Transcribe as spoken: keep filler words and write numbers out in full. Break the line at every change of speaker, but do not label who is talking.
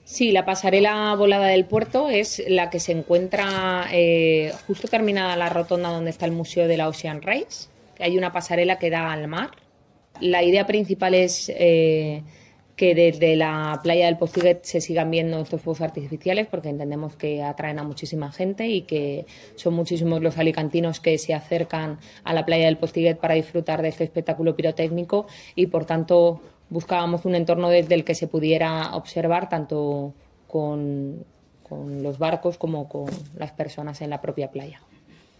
Sí, la pasarela volada del puerto es la que se encuentra eh, justo terminada la rotonda donde está el Museo de la Ocean Race. Hay una pasarela que da al mar. La idea principal es eh, que desde la playa del Postiguet se sigan viendo estos fuegos artificiales porque entendemos que atraen a muchísima gente y que son muchísimos los alicantinos que se acercan a la playa del Postiguet para disfrutar de este espectáculo pirotécnico y por tanto buscábamos un entorno desde el que se pudiera observar tanto con, con los barcos como con las personas en la propia playa.